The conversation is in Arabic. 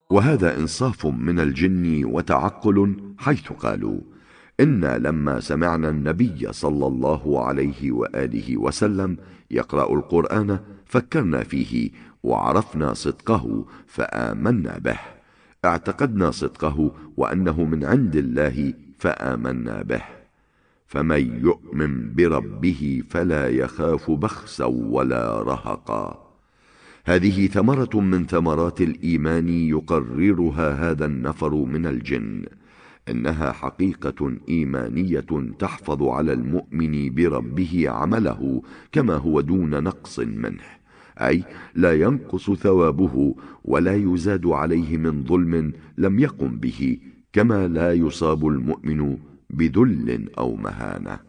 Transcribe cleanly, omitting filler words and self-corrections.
وهذا إنصاف من الجن وتعقل، حيث قالوا: إنا لما سمعنا النبي صلى الله عليه وآله وسلم يقرأ القرآن فكرنا فيه وعرفنا صدقه فآمنا به، اعتقدنا صدقه وأنه من عند الله فآمنا به. فمن يؤمن بربه فلا يخاف بخسا ولا رهقا. هذه ثمرة من ثمرات الإيمان يقررها هذا النفر من الجن، إنها حقيقة إيمانية تحفظ على المؤمن بربه عمله كما هو دون نقص منه، أي لا ينقص ثوابه ولا يزاد عليه من ظلم لم يقم به، كما لا يصاب المؤمن بذل أو مهانة.